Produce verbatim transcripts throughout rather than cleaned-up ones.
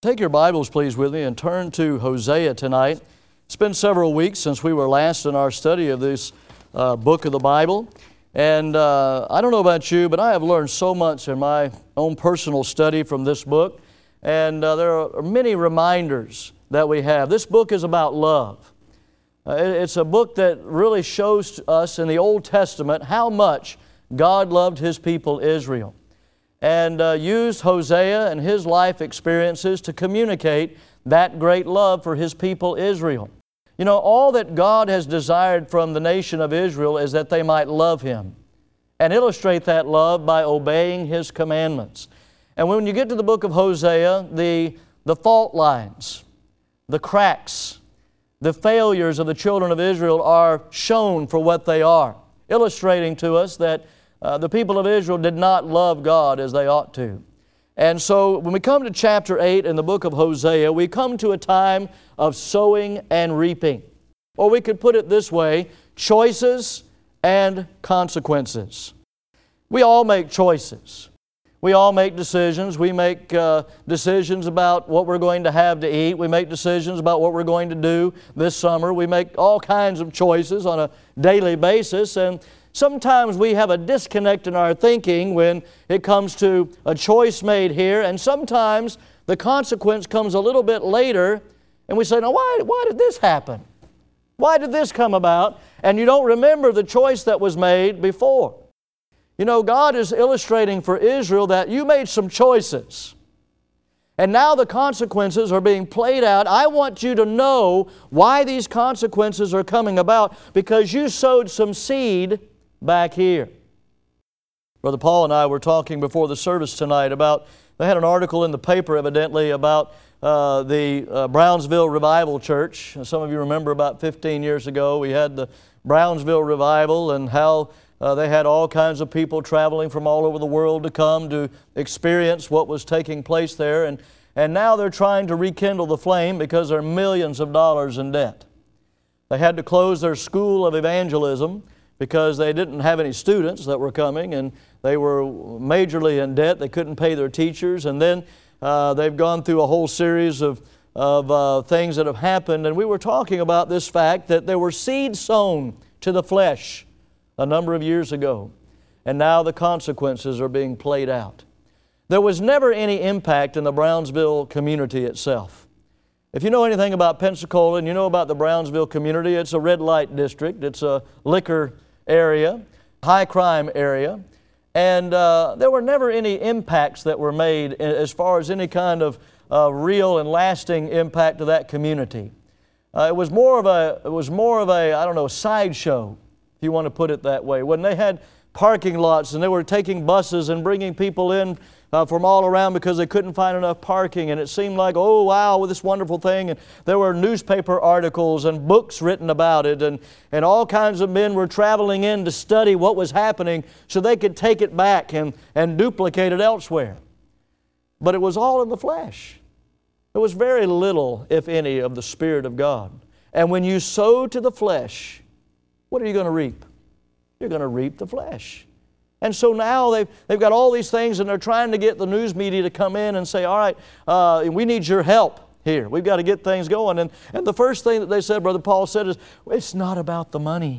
Take your Bibles, please, with me and turn to Hosea tonight. It's been several weeks since we were last in our study of this uh, book of the Bible. And uh, I don't know about you, but I have learned so much in my own personal study from this book. And uh, there are many reminders that we have. This book is about love. Uh, it's a book that really shows us in the Old Testament how much God loved His people Israel, and uh, used Hosea and his life experiences to communicate that great love for His people Israel. You know, all that God has desired from the nation of Israel is that they might love Him and illustrate that love by obeying His commandments. And when you get to the book of Hosea, the, the fault lines, the cracks, the failures of the children of Israel are shown for what they are, illustrating to us that Uh, the people of Israel did not love God as they ought to. And so when we come to chapter eight in the book of Hosea, we come to a time of sowing and reaping. Or we could put it this way, choices and consequences. We all make choices. We all make decisions. We make uh, decisions about what we're going to have to eat. We make decisions about what we're going to do this summer. We make all kinds of choices on a daily basis, and sometimes we have a disconnect in our thinking when it comes to a choice made here, and sometimes the consequence comes a little bit later, and we say, now why, why did this happen? Why did this come about? And you don't remember the choice that was made before. You know, God is illustrating for Israel that you made some choices, and now the consequences are being played out. I want you to know why these consequences are coming about, because you sowed some seed back here. Brother Paul and I were talking before the service tonight about, they had an article in the paper evidently about uh, the uh, Brownsville Revival Church. Some of you remember about fifteen years ago we had the Brownsville Revival, and how uh, they had all kinds of people traveling from all over the world to come to experience what was taking place there. And, and now they're trying to rekindle the flame because they're millions of dollars in debt. They had to close their school of evangelism because they didn't have any students that were coming, and they were majorly in debt. They couldn't pay their teachers. And then uh, they've gone through a whole series of, of uh, things that have happened. And we were talking about this fact that there were seeds sown to the flesh a number of years ago, and now the consequences are being played out. There was never any impact in the Brownsville community itself. If you know anything about Pensacola and you know about the Brownsville community, it's a red light district. It's a liquor area, high crime area. And uh, there were never any impacts that were made as far as any kind of uh, real and lasting impact to that community. Uh, it was more of a, it was more of a, I don't know, sideshow, if you want to put it that way. When they had parking lots and they were taking buses and bringing people in Uh, from all around because they couldn't find enough parking, and it seemed like, oh wow, this wonderful thing. And there were newspaper articles and books written about it, and, and all kinds of men were traveling in to study what was happening so they could take it back and, and duplicate it elsewhere. But it was all in the flesh. There was very little, if any, of the Spirit of God. And when you sow to the flesh, what are you going to reap? You're going to reap the flesh. And so now they've, they've got all these things, and they're trying to get the news media to come in and say, all right, uh, we need your help here. We've got to get things going. And, and the first thing that they said, Brother Paul said, is, it's not about the money.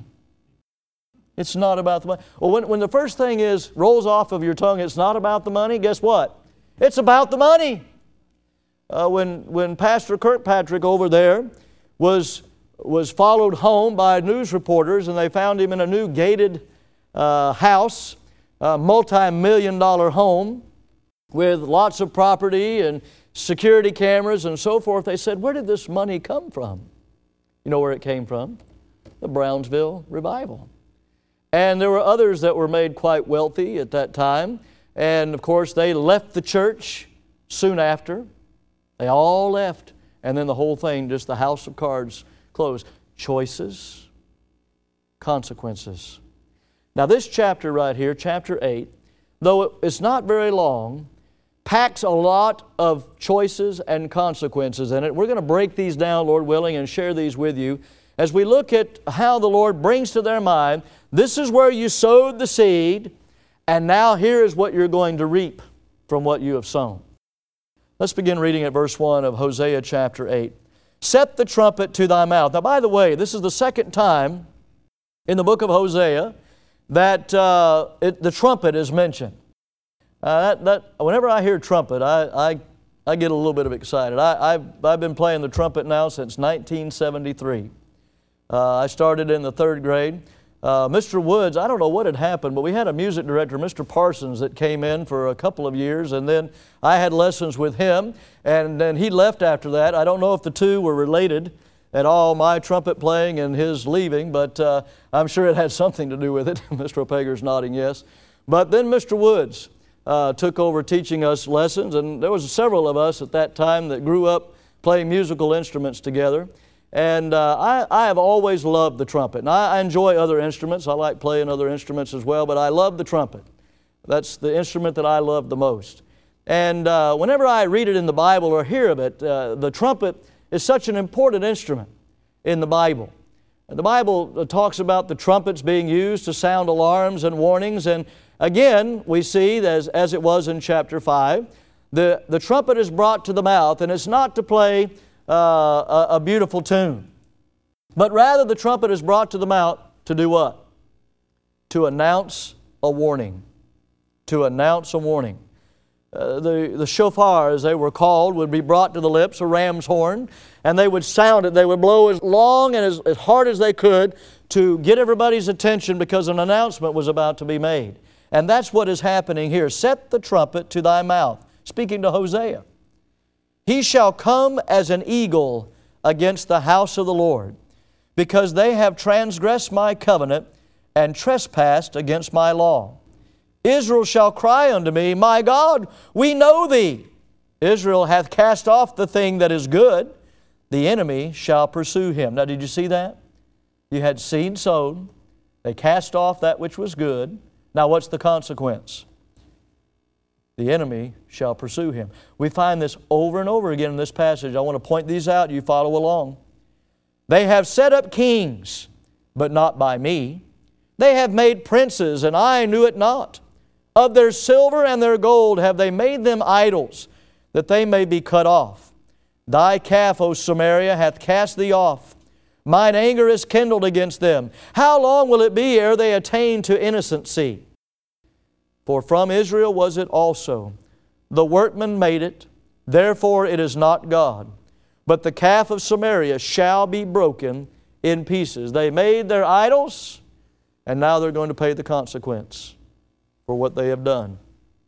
It's not about the money. Well, when, when the first thing is, rolls off of your tongue, it's not about the money, guess what? It's about the money. Uh, when, when Pastor Kirkpatrick over there was, was followed home by news reporters, and they found him in a new gated uh, house, a multi-million dollar home with lots of property and security cameras and so forth. They said, where did this money come from? You know where it came from? The Brownsville Revival. And there were others that were made quite wealthy at that time. And of course, they left the church soon after. They all left. And then the whole thing, just the house of cards, closed. Choices, consequences. Now this chapter right here, chapter eight, though it's not very long, packs a lot of choices and consequences in it. We're going to break these down, Lord willing, and share these with you as we look at how the Lord brings to their mind, this is where you sowed the seed, and now here is what you're going to reap from what you have sown. Let's begin reading at verse one of Hosea chapter eight. Set the trumpet to thy mouth. Now, by the way, this is the second time in the book of Hosea that uh, it, the trumpet is mentioned. Uh, that, that, whenever I hear trumpet, I, I, I get a little bit of excited. I, I've, I've been playing the trumpet now since nineteen seventy-three. Uh, I started in the third grade. Uh, Mister Woods, I don't know what had happened, but we had a music director, Mister Parsons, that came in for a couple of years, and then I had lessons with him, and then he left after that. I don't know if the two were related at all, my trumpet playing and his leaving, but uh, I'm sure it had something to do with it. Mister Opager's nodding yes. But then Mister Woods uh, took over teaching us lessons, and there was several of us at that time that grew up playing musical instruments together. And uh, I, I have always loved the trumpet. And I, I enjoy other instruments. I like playing other instruments as well, but I love the trumpet. That's the instrument that I love the most. And uh, whenever I read it in the Bible or hear of it, uh, the trumpet is such an important instrument in the Bible. The Bible talks about the trumpets being used to sound alarms and warnings. And again, we see, as, as it was in chapter five, the, the trumpet is brought to the mouth, and it's not to play Uh, a, a beautiful tune. But rather the trumpet is brought to the mouth to do what? To announce a warning. To announce a warning. Uh, the, the shofar, as they were called, would be brought to the lips, a ram's horn, and they would sound it. They would blow as long and as, as hard as they could to get everybody's attention because an announcement was about to be made. And that's what is happening here. Set the trumpet to thy mouth. Speaking to Hosea. He shall come as an eagle against the house of the Lord, because they have transgressed my covenant and trespassed against my law. Israel shall cry unto me, My God, we know Thee. Israel hath cast off the thing that is good. The enemy shall pursue him. Now, did you see that? You had seed sown. They cast off that which was good. Now, what's the consequence? The enemy shall pursue him. We find this over and over again in this passage. I want to point these out. You follow along. They have set up kings, but not by me. They have made princes, and I knew it not. Of their silver and their gold have they made them idols, that they may be cut off. Thy calf, O Samaria, hath cast thee off. Mine anger is kindled against them. How long will it be ere they attain to innocency? For from Israel was it also. The workman made it, therefore it is not God. But the calf of Samaria shall be broken in pieces. They made their idols, and now they're going to pay the consequence for what they have done.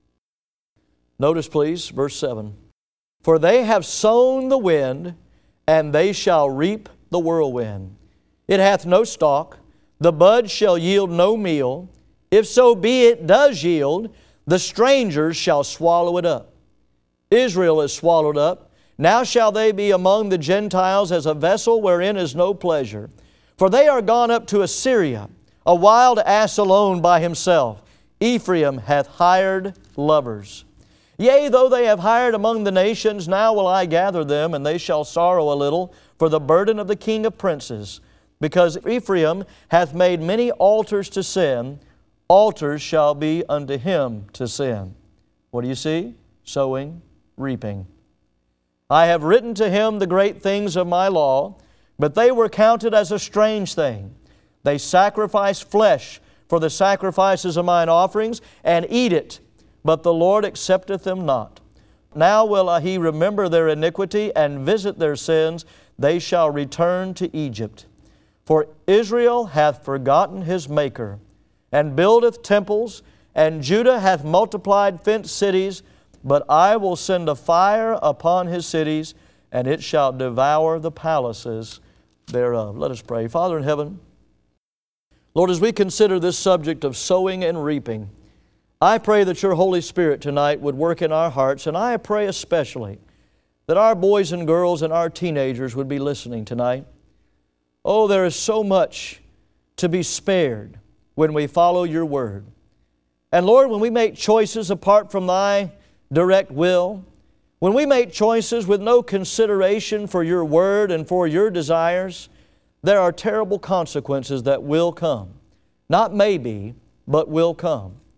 Notice, please, verse seven. For they have sown the wind, and they shall reap the whirlwind. It hath no stalk, the bud shall yield no meal. If so be it does yield, the strangers shall swallow it up. Israel is swallowed up. Now shall they be among the Gentiles as a vessel wherein is no pleasure. For they are gone up to Assyria, a wild ass alone by himself. Ephraim hath hired lovers. Yea, though they have hired among the nations, now will I gather them, and they shall sorrow a little for the burden of the king of princes. Because Ephraim hath made many altars to sin, altars shall be unto him to sin. What do you see? Sowing, reaping. I have written to him the great things of my law, but they were counted as a strange thing. They sacrifice flesh for the sacrifices of mine offerings, and eat it, but the Lord accepteth them not. Now will he remember their iniquity and visit their sins. They shall return to Egypt. For Israel hath forgotten his Maker, and buildeth temples, and Judah hath multiplied fenced cities, but I will send a fire upon his cities, and it shall devour the palaces thereof. Let us pray. Father in heaven, Lord, as we consider this subject of sowing and reaping, I pray that your Holy Spirit tonight would work in our hearts, and I pray especially that our boys and girls and our teenagers would be listening tonight. Oh, there is so much to be spared when we follow your word. And Lord, when we make choices apart from thy direct will, when we make choices with no consideration for your word and for your desires, there are terrible consequences that will come. Not maybe, but will come.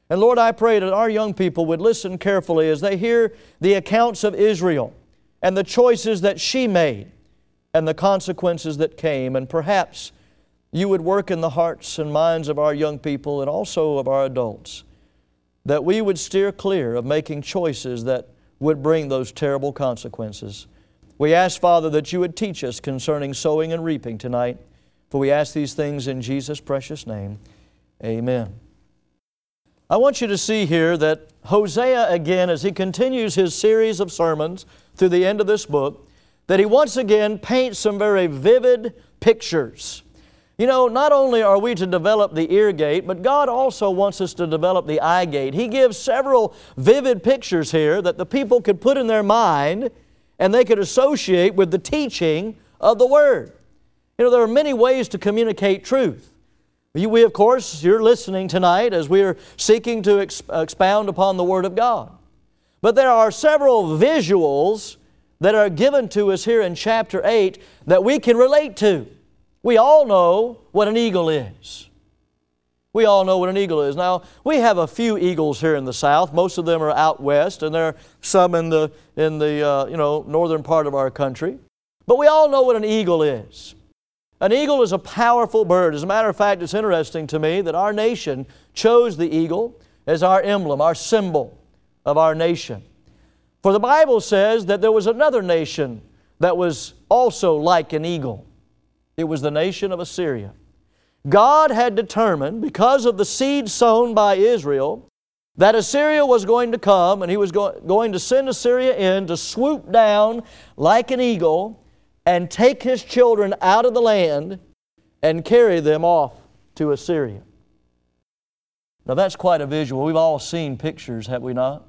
And Lord, I pray that our young people would listen carefully as they hear the accounts of Israel and the choices that she made and the consequences that came. And perhaps You would work in the hearts and minds of our young people and also of our adults, that we would steer clear of making choices that would bring those terrible consequences. We ask, Father, that You would teach us concerning sowing and reaping tonight. For we ask these things in Jesus' precious name. Amen. I want you to see here that Hosea, again, as he continues his series of sermons through the end of this book, that he once again paints some very vivid pictures. You know, not only are we to develop the ear gate, but God also wants us to develop the eye gate. He gives several vivid pictures here that the people could put in their mind and they could associate with the teaching of the Word. You know, there are many ways to communicate truth. We, of course, you're listening tonight as we are seeking to expound upon the Word of God. But there are several visuals that are given to us here in chapter eight that we can relate to. We all know what an eagle is. We all know what an eagle is. Now, we have a few eagles here in the South. Most of them are out west, and there are some in the, in the uh, you know, northern part of our country. But we all know what an eagle is. An eagle is a powerful bird. As a matter of fact, it's interesting to me that our nation chose the eagle as our emblem, our symbol of our nation. For the Bible says that there was another nation that was also like an eagle. It was the nation of Assyria. God had determined, because of the seed sown by Israel, that Assyria was going to come, and He was go- going to send Assyria in to swoop down like an eagle and take His children out of the land and carry them off to Assyria. Now that's quite a visual. We've all seen pictures, have we not?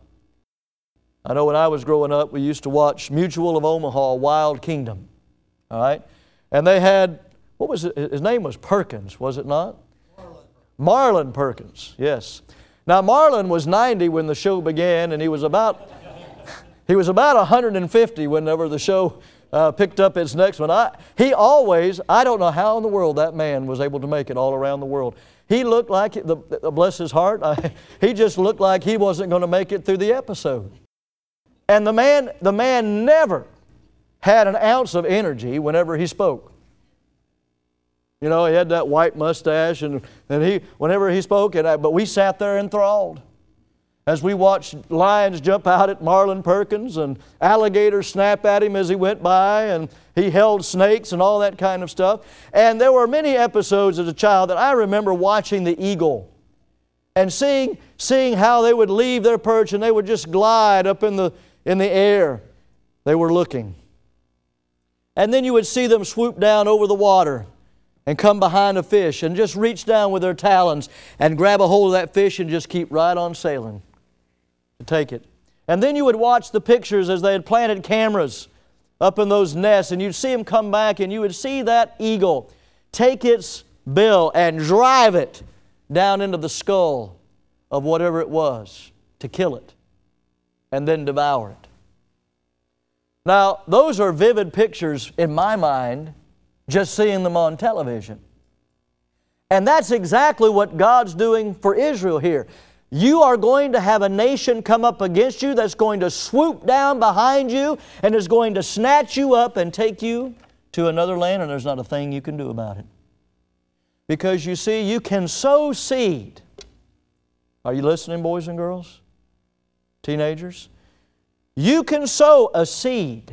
I know when I was growing up, we used to watch Mutual of Omaha, Wild Kingdom. All right? And they had, what was it? His name was Perkins, was it not? Marlon. Marlon Perkins, yes. Now Marlon was ninety when the show began, and he was about, he was about one hundred fifty whenever the show uh, picked up its next one. I, he always, I don't know how in the world that man was able to make it all around the world. He looked like, the, the, bless his heart, I, he just looked like he wasn't going to make it through the episode. And the man, the man never had an ounce of energy whenever he spoke. You know, he had that white mustache, and, and he, whenever he spoke, and I, but we sat there enthralled as we watched lions jump out at Marlon Perkins and alligators snap at him as he went by, and he held snakes and all that kind of stuff. And there were many episodes as a child that I remember watching the eagle and seeing, seeing how they would leave their perch and they would just glide up in the, in the air. They were looking. And then you would see them swoop down over the water and come behind a fish and just reach down with their talons and grab a hold of that fish and just keep right on sailing to take it. And then you would watch the pictures as they had planted cameras up in those nests, and you'd see them come back, and you would see that eagle take its bill and drive it down into the skull of whatever it was to kill it and then devour it. Now, those are vivid pictures in my mind, just seeing them on television. And that's exactly what God's doing for Israel here. You are going to have a nation come up against you that's going to swoop down behind you and is going to snatch you up and take you to another land, and there's not a thing you can do about it. Because you see, you can sow seed. Are you listening, boys and girls? Teenagers? You can sow a seed,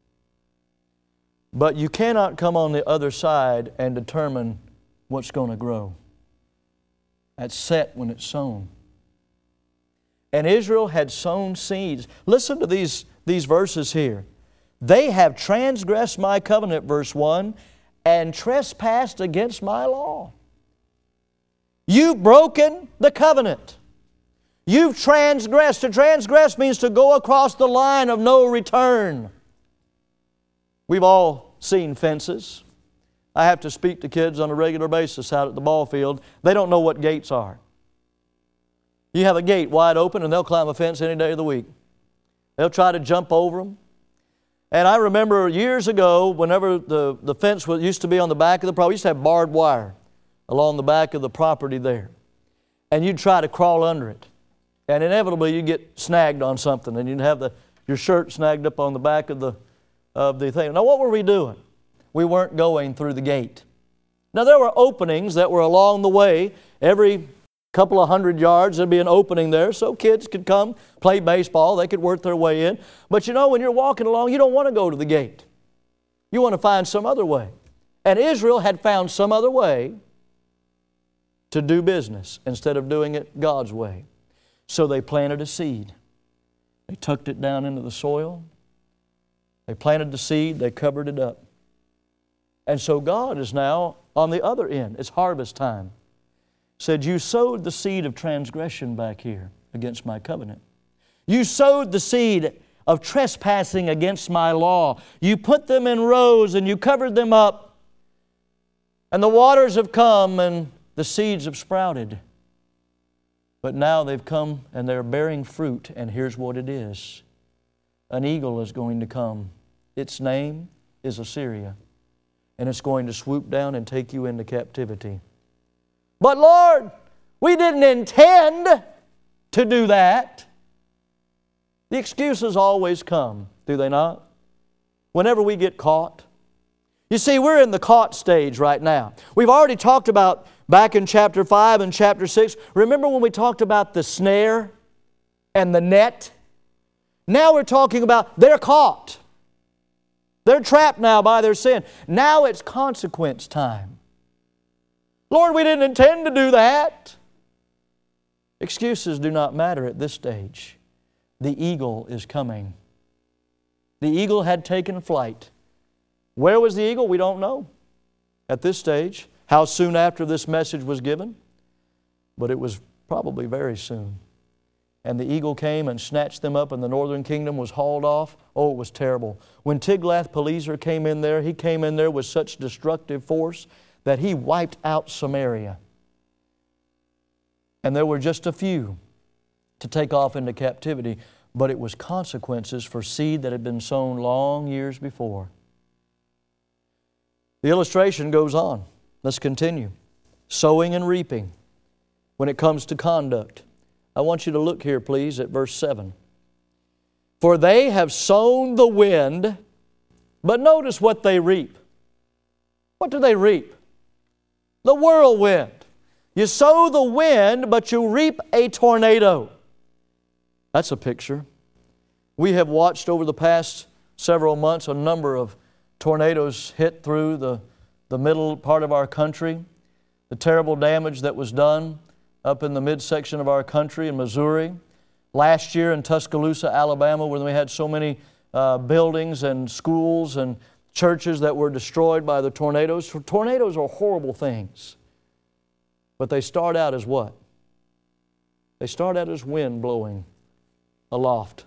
but you cannot come on the other side and determine what's going to grow. That's set when it's sown. And Israel had sown seeds. Listen to these, these verses here. They have transgressed my covenant, verse one, and trespassed against my law. You've broken the covenant. You've transgressed. To transgress means to go across the line of no return. We've all seen fences. I have to speak to kids on a regular basis out at the ball field. They don't know what gates are. You have a gate wide open and they'll climb a fence any day of the week. They'll try to jump over them. And I remember years ago, whenever the, the fence was, used to be on the back of the property, we used to have barbed wire along the back of the property there. And you'd try to crawl under it. And inevitably you get snagged on something and you'd have the, your shirt snagged up on the back of the, of the thing. Now what were we doing? We weren't going through the gate. Now there were openings that were along the way. Every couple of hundred yards there'd be an opening there so kids could come play baseball. They could work their way in. But you know, when you're walking along, you don't want to go to the gate. You want to find some other way. And Israel had found some other way to do business instead of doing it God's way. So they planted a seed. They tucked it down into the soil. They planted the seed. They covered it up. And so God is now on the other end. It's harvest time. Said, you sowed the seed of transgression back here against my covenant. You sowed the seed of trespassing against my law. You put them in rows and you covered them up. And the waters have come and the seeds have sprouted. But now they've come and they're bearing fruit, and here's what it is. An eagle is going to come. Its name is Assyria. And it's going to swoop down and take you into captivity. But Lord, we didn't intend to do that. The excuses always come, do they not? Whenever we get caught. You see, we're in the caught stage right now. We've already talked about back in chapter five and chapter six. Remember when we talked about the snare and the net? Now we're talking about they're caught. They're trapped now by their sin. Now it's consequence time. Lord, we didn't intend to do that. Excuses do not matter at this stage. The eagle is coming. The eagle had taken flight. Where was the eagle? We don't know at this stage. How soon after this message was given? But it was probably very soon. And the eagle came and snatched them up, and the northern kingdom was hauled off. Oh, it was terrible. When Tiglath-Pileser came in there, he came in there with such destructive force that he wiped out Samaria. And there were just a few to take off into captivity, but it was consequences for seed that had been sown long years before. The illustration goes on. Let's continue. Sowing and reaping when it comes to conduct. I want you to look here, please, at verse seven. For they have sown the wind, but notice what they reap. What do they reap? The whirlwind. You sow the wind, but you reap a tornado. That's a picture. We have watched over the past several months a number of tornadoes hit through the, the middle part of our country. The terrible damage that was done up in the midsection of our country in Missouri. Last year in Tuscaloosa, Alabama, when we had so many uh, buildings and schools and churches that were destroyed by the tornadoes. Tornadoes are horrible things. But they start out as what? They start out as wind blowing aloft.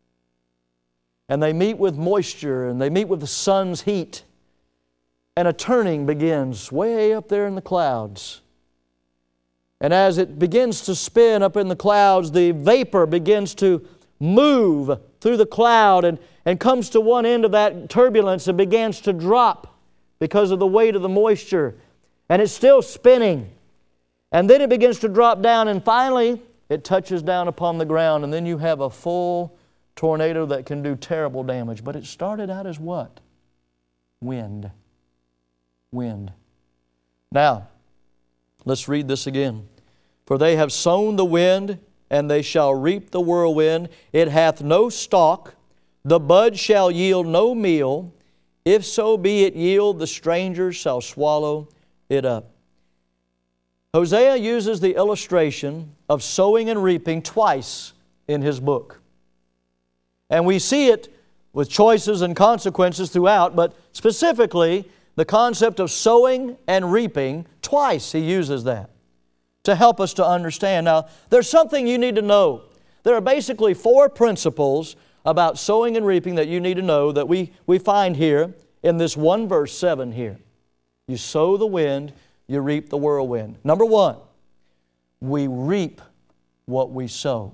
And they meet with moisture and they meet with the sun's heat. And a turning begins way up there in the clouds. And as it begins to spin up in the clouds, the vapor begins to move through the cloud and, and comes to one end of that turbulence and begins to drop because of the weight of the moisture. And it's still spinning. And then it begins to drop down, and finally it touches down upon the ground, and then you have a full tornado that can do terrible damage. But it started out as what? Wind. Wind. Now, let's read this again. For they have sown the wind, and they shall reap the whirlwind. It hath no stalk, the bud shall yield no meal. If so be it yield, the strangers shall swallow it up. Hosea uses the illustration of sowing and reaping twice in his book. And we see it with choices and consequences throughout, but specifically the concept of sowing and reaping, twice he uses that to help us to understand. Now, there's something you need to know. There are basically four principles about sowing and reaping that you need to know that we, we find here in this one verse seven here. You sow the wind, you reap the whirlwind. Number one, we reap what we sow.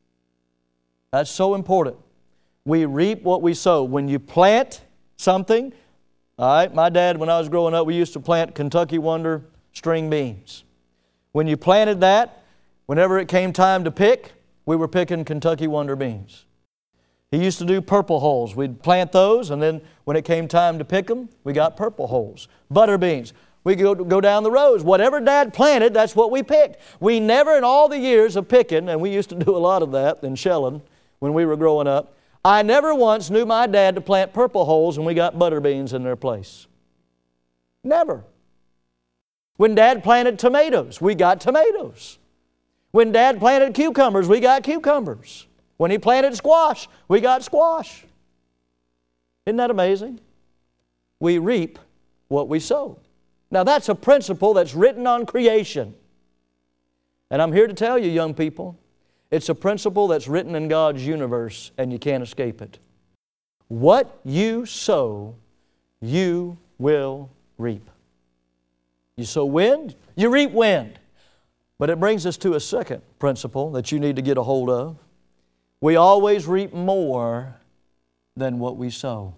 That's so important. We reap what we sow. When you plant something, all right, my dad, when I was growing up, we used to plant Kentucky Wonder string beans. When you planted that, whenever it came time to pick, we were picking Kentucky Wonder beans. He used to do purple hulls. We'd plant those, and then when it came time to pick them, we got purple hulls. Butter beans. We go, go down the rows. Whatever Dad planted, that's what we picked. We never, in all the years of picking, and we used to do a lot of that in Shelland when we were growing up, I never once knew my dad to plant purple hulls and we got butter beans in their place. Never. When Dad planted tomatoes, we got tomatoes. When Dad planted cucumbers, we got cucumbers. When he planted squash, we got squash. Isn't that amazing? We reap what we sow. Now that's a principle that's written on creation. And I'm here to tell you, young people, it's a principle that's written in God's universe and you can't escape it. What you sow, you will reap. You sow wind, you reap wind. But it brings us to a second principle that you need to get a hold of. We always reap more than what we sow.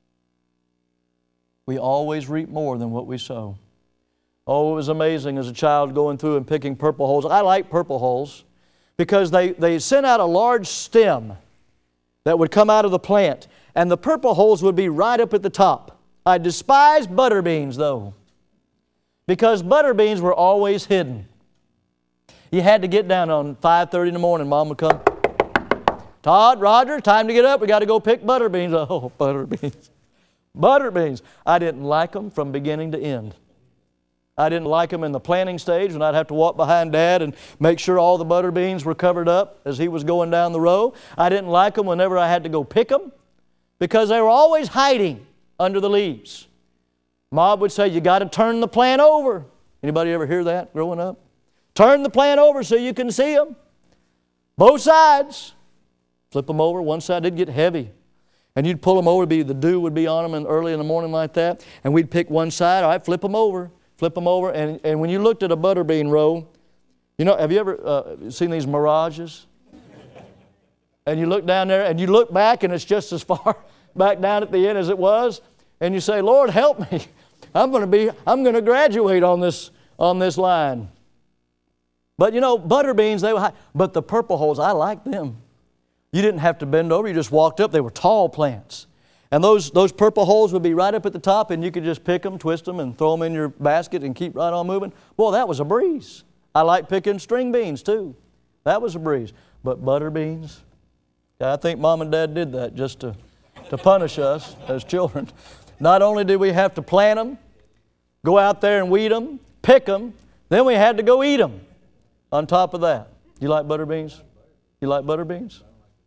We always reap more than what we sow. Oh, it was amazing as a child going through and picking purple hulls. I like purple hulls because they, they sent out a large stem that would come out of the plant, and the purple hulls would be right up at the top. I despise butter beans, though, because butter beans were always hidden. You had to get down on five thirty in the morning. Mom would come, Todd, Roger, time to get up. We got to go pick butter beans. Oh, butter beans. Butter beans. I didn't like them from beginning to end. I didn't like them in the planting stage when I'd have to walk behind Dad and make sure all the butter beans were covered up as he was going down the row. I didn't like them whenever I had to go pick them because they were always hiding under the leaves. Mom would say, you got to turn the plant over. Anybody ever hear that growing up? Turn the plant over so you can see them. Both sides. Flip them over. One side did get heavy. And you'd pull them over. Be, the dew would be on them and early in the morning like that. And we'd pick one side. All right, flip them over. Flip them over. And, and when you looked at a butter bean row, you know, have you ever uh, seen these mirages? And you look down there and you look back and it's just as far back down at the end as it was. And you say, Lord, help me. I'm going to be, I'm going to graduate on this, on this line. But you know, butter beans, they were high. But the purple hulls, I like them. You didn't have to bend over. You just walked up. They were tall plants. And those, those purple hulls would be right up at the top, and you could just pick them, twist them, and throw them in your basket and keep right on moving. Boy, that was a breeze. I like picking string beans, too. That was a breeze. But butter beans, I think Mom and Dad did that just to, to punish us as children. Not only did we have to plant them, go out there and weed them, pick them, then we had to go eat them on top of that. You like butter beans? You like butter beans?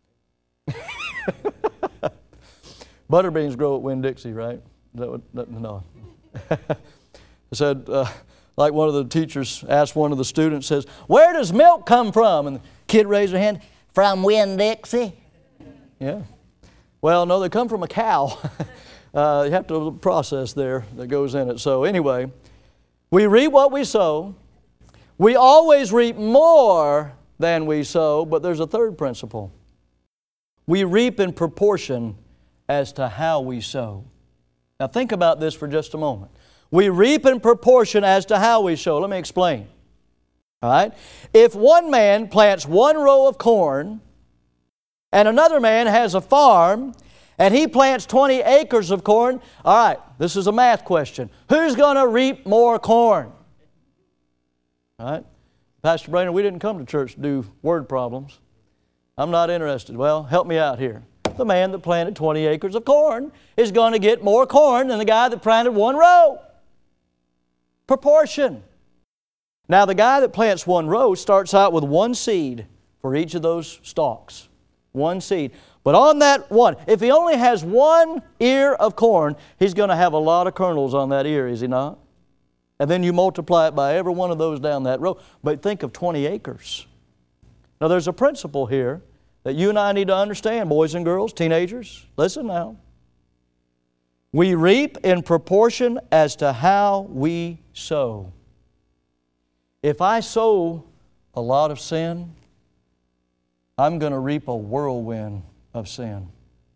Butter beans grow at Winn-Dixie, right? Is that what, that, no. I said, uh, like one of the teachers asked one of the students, says, where does milk come from? And the kid raised her hand, from Winn-Dixie. Yeah. Well, no, they come from a cow. uh, you have to process there that goes in it. So anyway, we reap what we sow. We always reap more than we sow, but there's a third principle. We reap in proportion as to how we sow. Now think about this for just a moment. We reap in proportion as to how we sow. Let me explain. All right? If one man plants one row of corn and another man has a farm and he plants twenty acres of corn, all right, this is a math question. Who's going to reap more corn? All right? Pastor Brainerd, we didn't come to church to do word problems. I'm not interested. Well, help me out here. The man that planted twenty acres of corn is going to get more corn than the guy that planted one row. Proportion. Now, the guy that plants one row starts out with one seed for each of those stalks. One seed. But on that one, if he only has one ear of corn, he's going to have a lot of kernels on that ear, is he not? And then you multiply it by every one of those down that row. But think of twenty acres. Now, there's a principle here that you and I need to understand, boys and girls, teenagers. Listen now. We reap in proportion as to how we sow. If I sow a lot of sin, I'm going to reap a whirlwind of sin.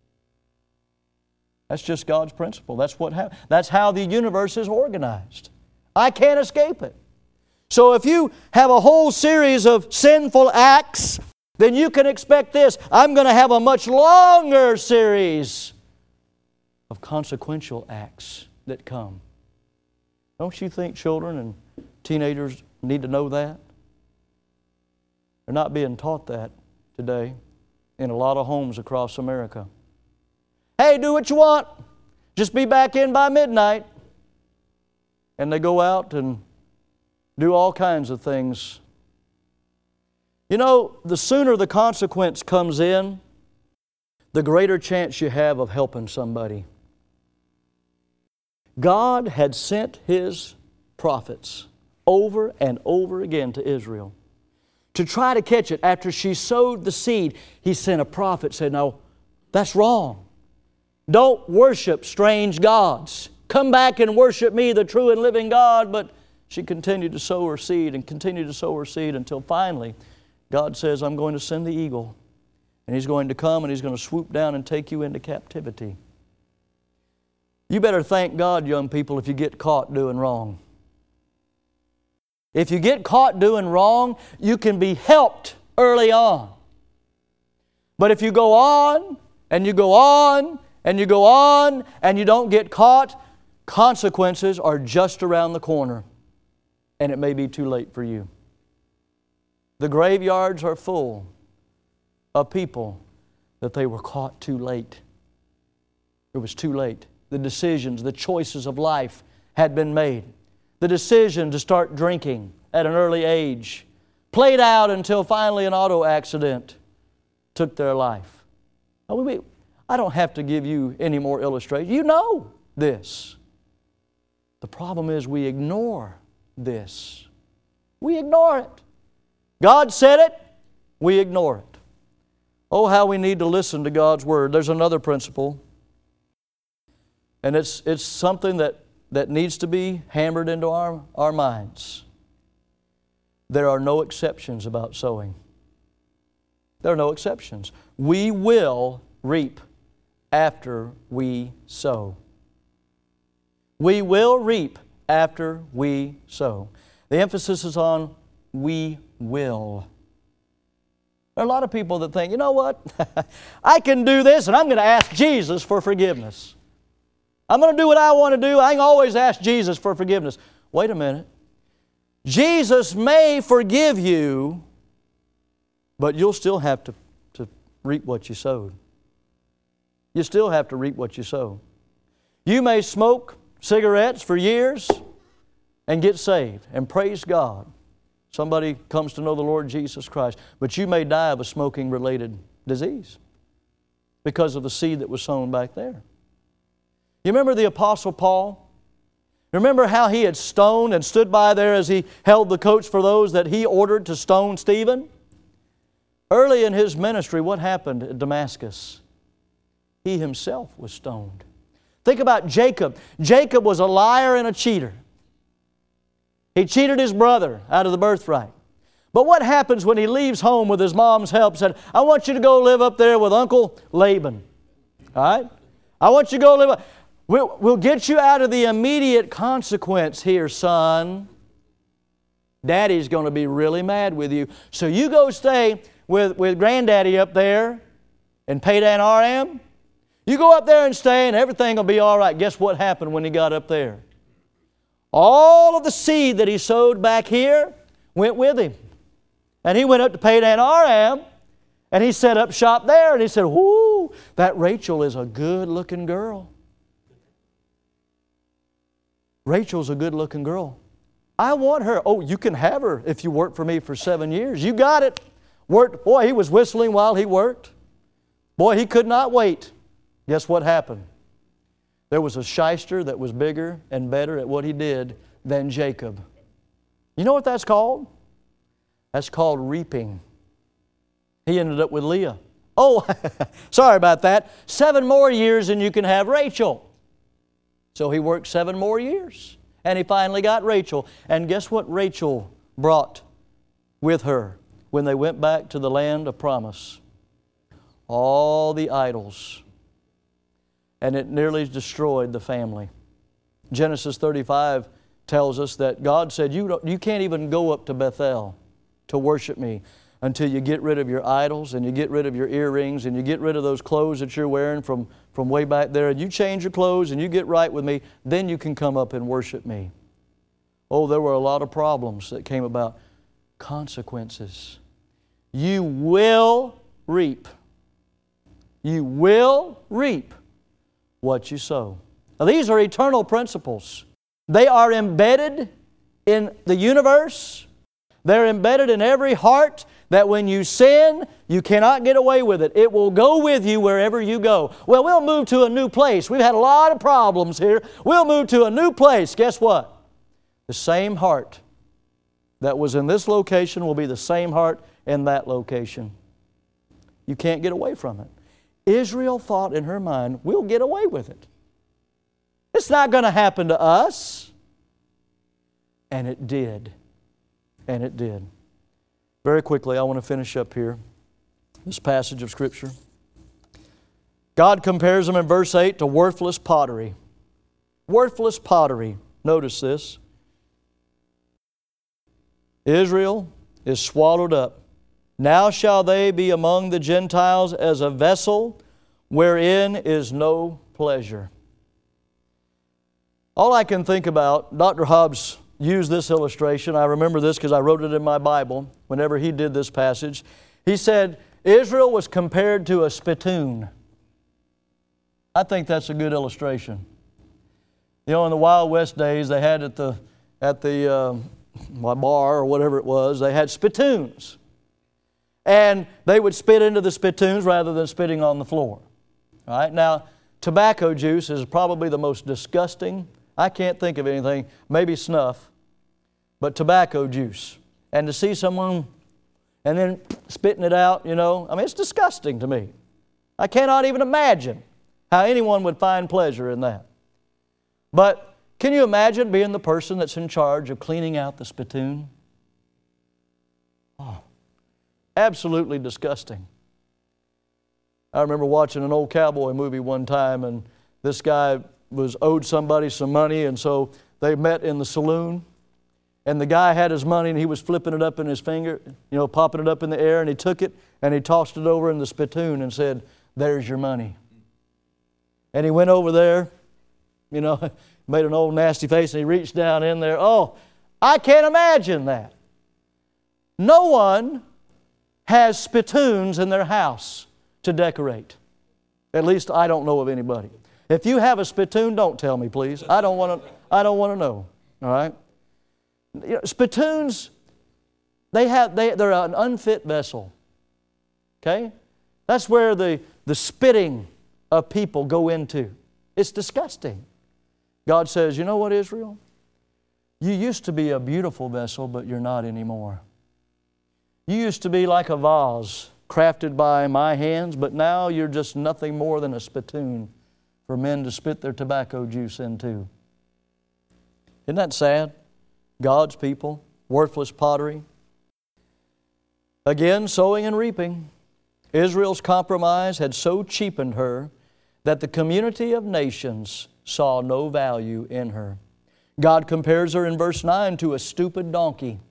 That's just God's principle. That's what happens. That's how the universe is organized. I can't escape it. So if you have a whole series of sinful acts then you can expect this. I'm going to have a much longer series of consequential acts that come. Don't you think children and teenagers need to know that? They're not being taught that today in a lot of homes across America. Hey, do what you want. Just be back in by midnight. And they go out and do all kinds of things. You know, the sooner the consequence comes in, the greater chance you have of helping somebody. God had sent His prophets over and over again to Israel to try to catch it. After she sowed the seed, He sent a prophet, said, no, that's wrong. Don't worship strange gods. Come back and worship Me, the true and living God. But she continued to sow her seed and continued to sow her seed until finally God says, I'm going to send the eagle. And He's going to come and He's going to swoop down and take you into captivity. You better thank God, young people, if you get caught doing wrong. If you get caught doing wrong, you can be helped early on. But if you go on, and you go on, and you go on, and you don't get caught, consequences are just around the corner, and it may be too late for you. The graveyards are full of people that they were caught too late. It was too late. The decisions, the choices of life had been made. The decision to start drinking at an early age played out until finally an auto accident took their life. I don't have to give you any more illustration. You know this. The problem is we ignore this. We ignore it. God said it, we ignore it. Oh, how we need to listen to God's Word. There's another principle, and it's, it's something that, that needs to be hammered into our, our minds. There are no exceptions about sowing. There are no exceptions. We will reap after we sow. We will reap after we sow. The emphasis is on we will. There are a lot of people that think, you know what? I can do this and I'm going to ask Jesus for forgiveness. I'm going to do what I want to do. I can always ask Jesus for forgiveness. Wait a minute. Jesus may forgive you, but you'll still have to, to reap what you sowed. You still have to reap what you sow. You may smoke cigarettes for years and get saved and praise God. Somebody comes to know the Lord Jesus Christ, but you may die of a smoking-related disease because of the seed that was sown back there. You remember the Apostle Paul? Remember how he had stoned and stood by there as he held the coats for those that he ordered to stone Stephen? Early in his ministry, what happened at Damascus? He himself was stoned. Think about Jacob. Jacob was a liar and a cheater. He cheated his brother out of the birthright. But what happens when he leaves home with his mom's help? Said, I want you to go live up there with Uncle Laban. All right? I want you to go live up. We'll, we'll get you out of the immediate consequence here, son. Daddy's going to be really mad with you. So you go stay with, with Granddaddy up there in Padan Aram. You go up there and stay and everything will be all right. Guess what happened when he got up there? All of the seed that he sowed back here went with him. And he went up to Padan Aram and he set up shop there and he said, whoo, that Rachel is a good-looking girl. Rachel's a good-looking girl. I want her. Oh, you can have her if you work for me for seven years. You got it. Worked. Boy, he was whistling while he worked. Boy, he could not wait. Guess what happened? There was a shyster that was bigger and better at what he did than Jacob. You know what that's called? That's called reaping. He ended up with Leah. Oh, sorry about that. Seven more years and you can have Rachel. So he worked seven more years. And he finally got Rachel. And guess what Rachel brought with her when they went back to the land of promise? All the idols. And it nearly destroyed the family. Genesis thirty-five tells us that God said, you, don't, you can't even go up to Bethel to worship me. until you get rid of your idols and you get rid of your earrings and you get rid of those clothes that you're wearing from, from way back there, and you change your clothes and you get right with me, then you can come up and worship me. Oh, there were a lot of problems that came about. Consequences. You will reap. You will reap what you sow. Now, these are eternal principles. They are embedded in the universe. They're embedded in every heart, that when you sin, you cannot get away with it. It will go with you wherever you go. Well, we'll move to a new place. We've had a lot of problems here. We'll move to a new place. Guess what? The same heart that was in this location will be the same heart in that location. You can't get away from it. Israel thought in her mind, we'll get away with it. It's not going to happen to us. And it did. And it did. Very quickly, I want to finish up here this passage of Scripture. God compares them in verse eight to worthless pottery. Worthless pottery. Notice this. Israel is swallowed up. Now shall they be among the Gentiles as a vessel wherein is no pleasure. All I can think about, Doctor Hobbs used this illustration. I remember this because I wrote it in my Bible whenever he did this passage. He said, Israel was compared to a spittoon. I think that's a good illustration. You know, in the Wild West days, they had at the, at the um, bar or whatever it was, they had spittoons. And they would spit into the spittoons rather than spitting on the floor. All right? Now, tobacco juice is probably the most disgusting. I can't think of anything, maybe snuff, but tobacco juice. And to see someone and then spitting it out, you know, I mean, it's disgusting to me. I cannot even imagine how anyone would find pleasure in that. But can you imagine being the person that's in charge of cleaning out the spittoon? Oh, absolutely disgusting. I remember watching an old cowboy movie one time, and this guy was owed somebody some money, and so they met in the saloon, and the guy had his money and he was flipping it up in his finger, you know, popping it up in the air, and he took it and he tossed it over in the spittoon and said, "There's your money." And he went over there, you know, made an old nasty face, and he reached down in there. Oh, I can't imagine that. No one has spittoons in their house to decorate. At least I don't know of anybody. If you have a spittoon, don't tell me, please. I don't want to. I don't want to know. All right. You know, spittoons, they have they they're an unfit vessel. Okay, that's where the the spitting of people go into. It's disgusting. God says, you know what, Israel? You used to be a beautiful vessel, but you're not anymore. You used to be like a vase crafted by my hands, but now you're just nothing more than a spittoon for men to spit their tobacco juice into. Isn't that sad? God's people, worthless pottery. Again, sowing and reaping. Israel's compromise had so cheapened her that the community of nations saw no value in her. God compares her in verse nine to a stupid donkey.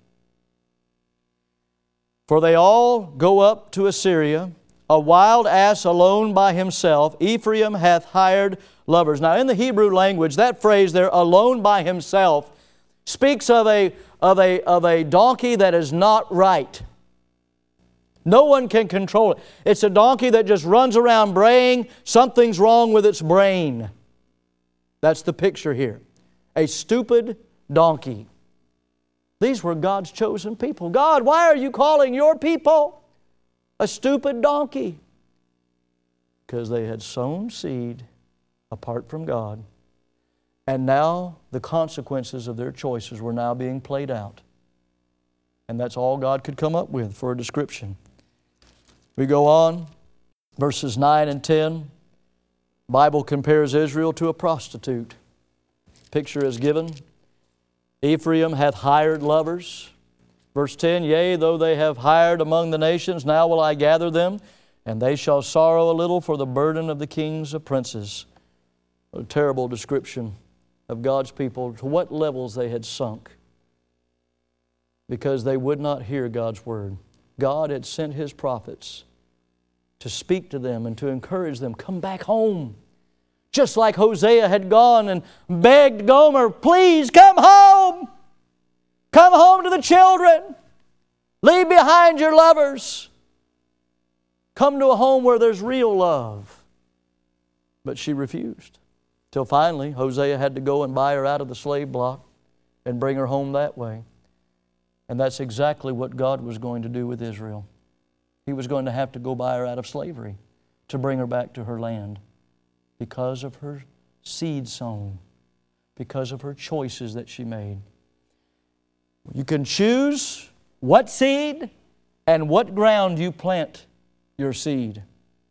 For they all go up to Assyria, a wild ass alone by himself. Ephraim hath hired lovers. Now in the Hebrew language, that phrase there, alone by himself, speaks of a, of a, of a donkey that is not right. No one can control it. It's a donkey that just runs around braying. Something's wrong with its brain. That's the picture here. A stupid donkey. These were God's chosen people. God, why are you calling your people a stupid donkey? Because they had sown seed apart from God. And now the consequences of their choices were now being played out. And that's all God could come up with for a description. We go on, verses nine and ten. The Bible compares Israel to a prostitute. Picture is given. Ephraim hath hired lovers. Verse ten, yea, though they have hired among the nations, now will I gather them, and they shall sorrow a little for the burden of the kings of princes. A terrible description of God's people, to what levels they had sunk because they would not hear God's word. God had sent His prophets to speak to them and to encourage them, come back home. Just like Hosea had gone and begged Gomer, please come home. Come home to the children. Leave behind your lovers. Come to a home where there's real love. But she refused. Till finally, Hosea had to go and buy her out of the slave block and bring her home that way. And that's exactly what God was going to do with Israel. He was going to have to go buy her out of slavery to bring her back to her land because of her seed sown, because of her choices that she made. You can choose what seed and what ground you plant your seed,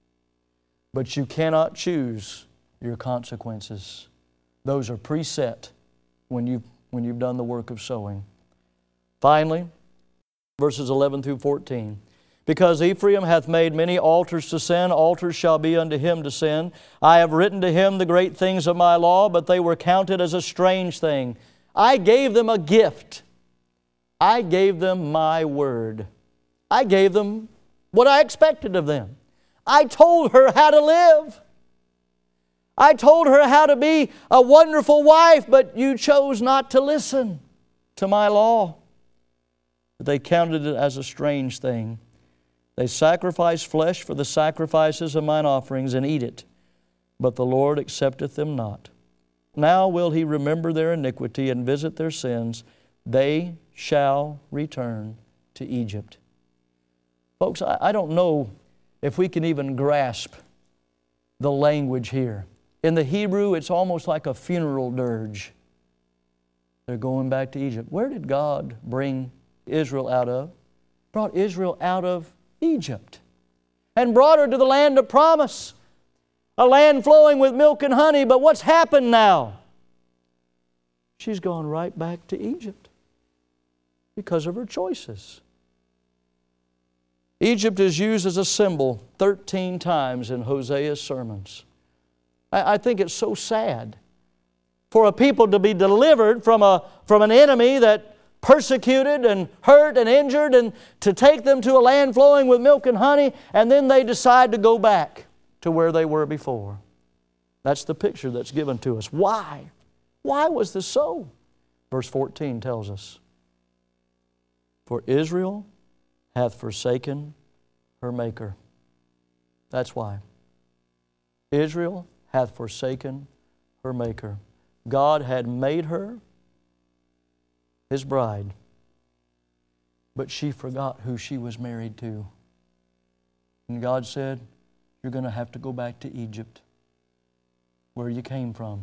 but you cannot choose your consequences. Those are preset when you when you've done the work of sowing. Finally, verses eleven through fourteen. Because Ephraim hath made many altars to sin, altars shall be unto him to sin. I have written to him the great things of my law, but they were counted as a strange thing. I gave them a gift. I gave them my word. I gave them what I expected of them. I told her how to live. I told her how to be a wonderful wife, but you chose not to listen to my law. But they counted it as a strange thing. They sacrifice flesh for the sacrifices of mine offerings and eat it, but the Lord accepteth them not. Now will He remember their iniquity and visit their sins. They shall return to Egypt. Folks, I, I don't know if we can even grasp the language here. In the Hebrew, it's almost like a funeral dirge. They're going back to Egypt. Where did God bring Israel out of? Brought Israel out of Egypt and brought her to the land of promise, a land flowing with milk and honey. But what's happened now? She's gone right back to Egypt because of her choices. Egypt is used as a symbol thirteen times in Hosea's sermons. I, I think it's so sad for a people to be delivered from, a, from an enemy that persecuted and hurt and injured, and to take them to a land flowing with milk and honey, and then they decide to go back to where they were before. That's the picture that's given to us. Why? Why was this so? Verse fourteen tells us, for Israel hath forsaken her Maker. That's why. Israel hath forsaken her Maker. God had made her His bride, but she forgot who she was married to. And God said, you're going to have to go back to Egypt, where you came from.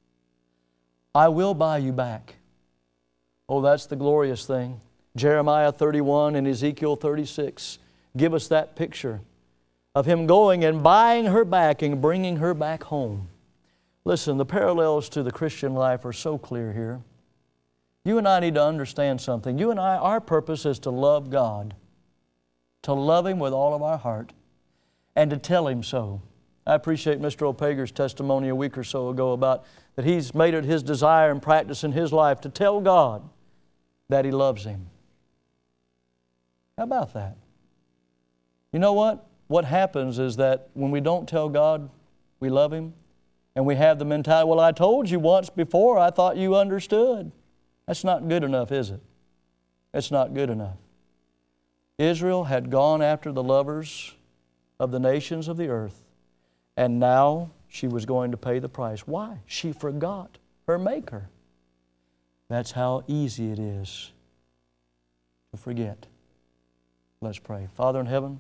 I will buy you back. Oh, that's the glorious thing. Jeremiah thirty-one and Ezekiel thirty-six give us that picture of Him going and buying her back and bringing her back home. Listen, the parallels to the Christian life are so clear here. You and I need to understand something. You and I, our purpose is to love God, to love Him with all of our heart, and to tell Him so. I appreciate Mister O'Pager's testimony a week or so ago about that he's made it his desire and practice in his life to tell God that he loves Him. How about that? You know what? What happens is that when we don't tell God we love Him, and we have the mentality, well, I told you once before, I thought you understood. That's not good enough, is it? It's not good enough. Israel had gone after the lovers of the nations of the earth, and now she was going to pay the price. Why? She forgot her Maker. That's how easy it is to forget. Let's pray. Father in heaven,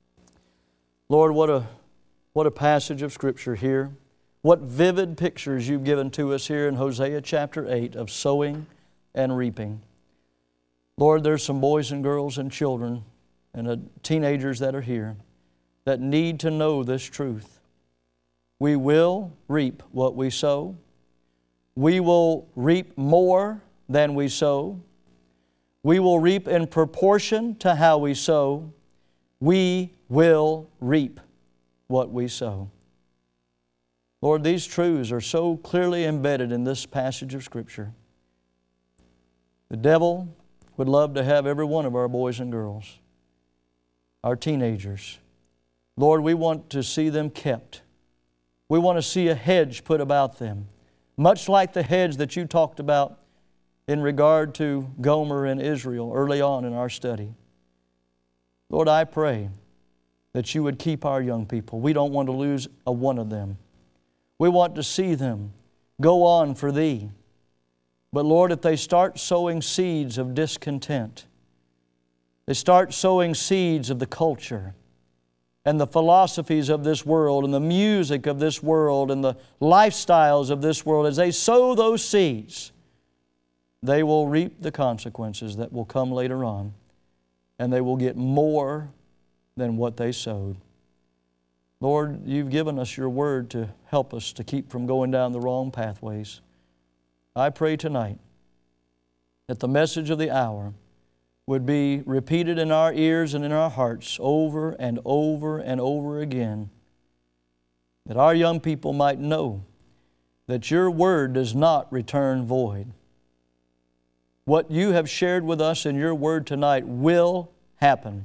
Lord, what a, what a passage of Scripture here. What vivid pictures You've given to us here in Hosea chapter eight of sowing and reaping. Lord, there's some boys and girls and children and uh, teenagers that are here that need to know this truth. We will reap what we sow. We will reap more than we sow. We will reap in proportion to how we sow. We will reap what we sow. Lord, these truths are so clearly embedded in this passage of Scripture. The devil would love to have every one of our boys and girls our teenagers. Lord, we want to see them kept. We want to see a hedge put about them, much like the hedge that you talked about in regard to Gomer and Israel early on in our study. Lord, I pray that you would keep our young people. We don't want to lose a one of them. We want to see them go on for Thee. But Lord, if they start sowing seeds of discontent, they start sowing seeds of the culture and the philosophies of this world and the music of this world and the lifestyles of this world, as they sow those seeds, they will reap the consequences that will come later on, and they will get more than what they sowed. Lord, You've given us Your Word to help us to keep from going down the wrong pathways. I pray tonight that the message of the hour would be repeated in our ears and in our hearts over and over and over again, that our young people might know that Your Word does not return void. What You have shared with us in Your Word tonight will happen.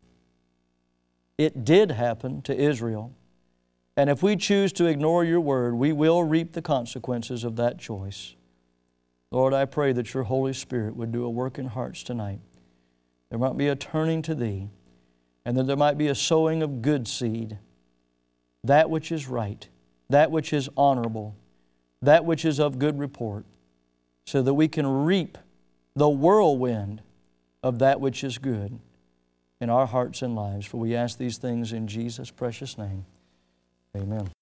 It did happen to Israel. And if we choose to ignore Your Word, we will reap the consequences of that choice. Lord, I pray that Your Holy Spirit would do a work in hearts tonight. There might be a turning to Thee, and that there might be a sowing of good seed, that which is right, that which is honorable, that which is of good report, so that we can reap the whirlwind of that which is good in our hearts and lives. For we ask these things in Jesus' precious name. Amen.